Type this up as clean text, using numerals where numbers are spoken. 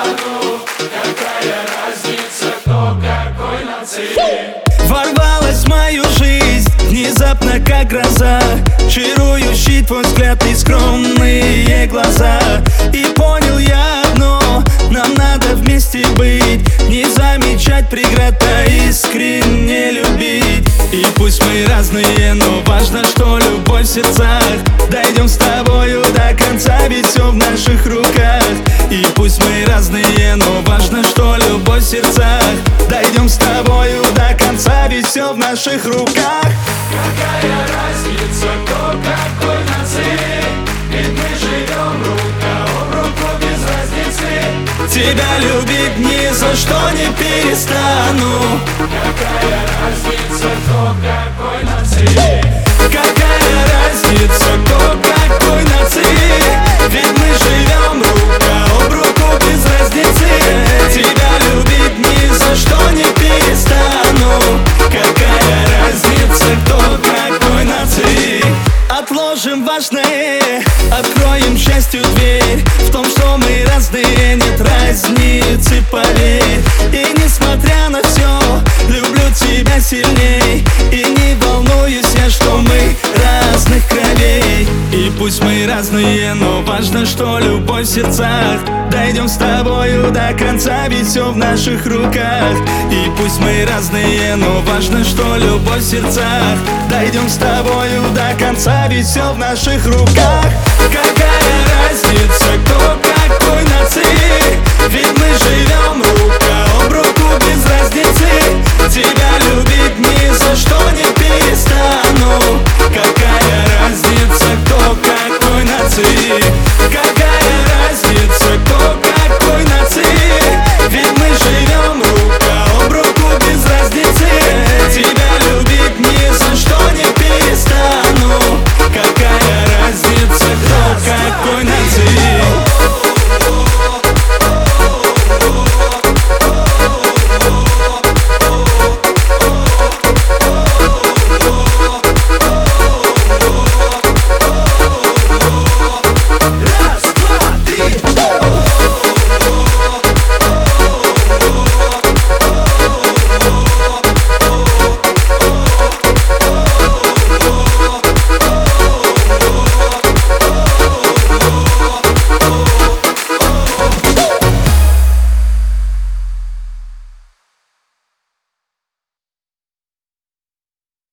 стану. Какая разница, кто какой нации. Ворвалась в мою жизнь внезапно, как гроза, чарующий твой взгляд и скромные глаза. И понял я одно: нам надо вместе быть, не замечать преград, а искренне любить. И пусть мы разные, но важно, что любовь в сердцах. Дойдем с тобою до конца, ведь все в наших руках. И пусть мы разные, но важно, что любовь в сердцах. Дойдем с тобою до конца, ведь все в наших руках. Какая разница, кто какой нации. Ведь мы живем рука об руку без разницы. Тебя любить ни за что не перестану. Какая разница, кто какой нации. Какая разница, кто какой нации. Ведь мы живем рука об руку без разницы. Тебя любить ни за что не перестану. Какая разница, кто какой нации. Отложим важное, откроем счастью дверь. В том, что мы разные, нет разницы, поверь. И несмотря на все, люблю тебя сильней. И не волнуюсь я, что мы разных кровей. И пусть мы разные, но важно, что любовь в сердцах. Дойдем с тобою до конца, ведь все в наших руках. И пусть мы разные, но важно, что любовь в сердцах. Дойдем с тобою до конца, ведь все в наших руках. Какая разница, кто какой нации. Ведь мы живем